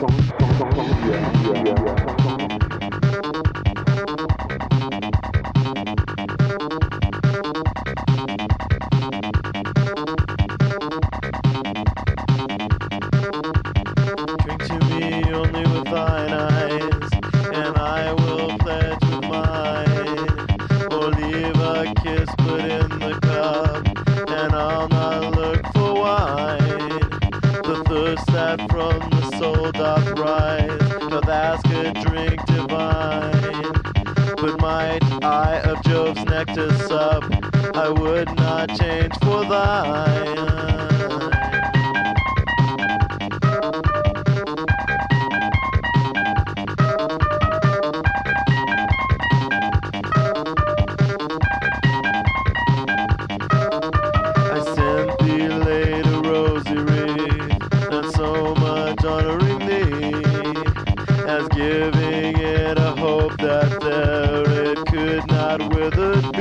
Drink to me only with thine eyes, and I will pledge with mine. Or leave a kiss put in the cup, and I'll not look for wine. The thirst that from the soul doth rise, doth ask a drink divine. But might I of Jove's nectar sup, I would not change for thine. So much honoring thee, as giving it a hope that there it could not wither